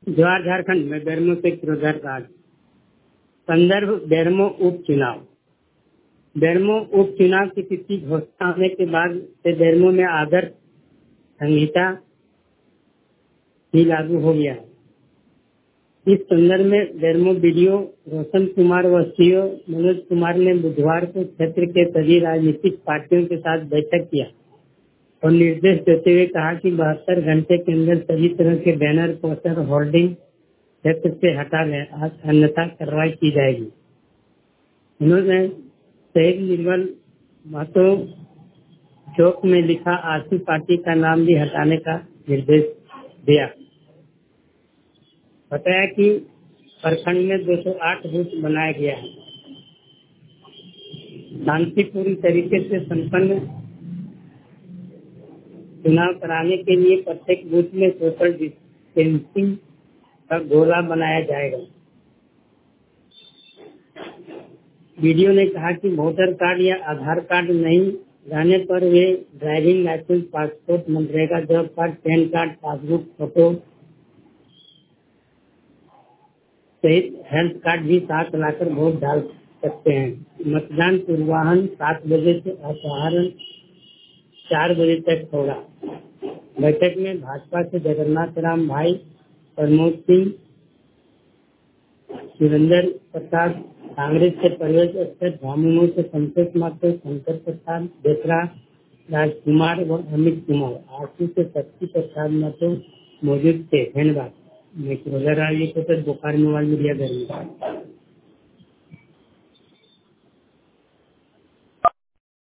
जवाहर झारखंड में बेरमो से किरोधर राज। संदर्भ बेरमो उपचुनाव। बेरमो उपचुनाव की तिथि घोषणा होने के बाद से बेरमो में आदर्श संहिता भी लागू हो गया है। इस संदर्भ में बेरमो बीडीओ रोशन कुमार व सीओ मनोज कुमार ने बुधवार को क्षेत्र के सभी राजनीतिक पार्टियों के साथ बैठक किया और निर्देश देते हुए कहा कि 72 घंटे के अंदर सभी तरह के बैनर, पोस्टर, होर्डिंग क्षेत्र से हटा लें, अन्यथा कार्रवाई की जाएगी। उन्होंने शहीद निर्मल महतो चौक में लिखा आरसी पार्टी का नाम भी हटाने का निर्देश दिया। बताया कि प्रखंड में 208 बूथ बनाया गया है। शांतिपूर्ण तरीके से संपन्न चुनाव कराने के लिए प्रत्येक बूथ में सोशल डिस्टेंसिंग का गोला बनाया जाएगा। वीडियो ने कहा कि वोटर कार्ड या आधार कार्ड नहीं लाने पर वे ड्राइविंग लाइसेंस, पासपोर्ट, मनरेगा job card, PAN card, passbook, photo सहित हेल्थ कार्ड भी साथ लाकर वोट डाल सकते हैं। मतदान पूर्वाह्न 7 बजे से अपराह्न 4 बजे तक होगा। बैठक में भाजपा से जगन्नाथ राम भाई, प्रमोद सिंह, सुरेंद्र प्रसाद, कांग्रेस से परवेज अख्तर, झामुमो से संतोष माथुर, शंकर प्रसाद बेसरा, राजकुमार व अमित कुमार, आरसी से शक्ति प्रसाद माथुर मौजूद थे। धन्यवाद। मैं किरोधर राज, बोकारो मोबाइल मीडिया।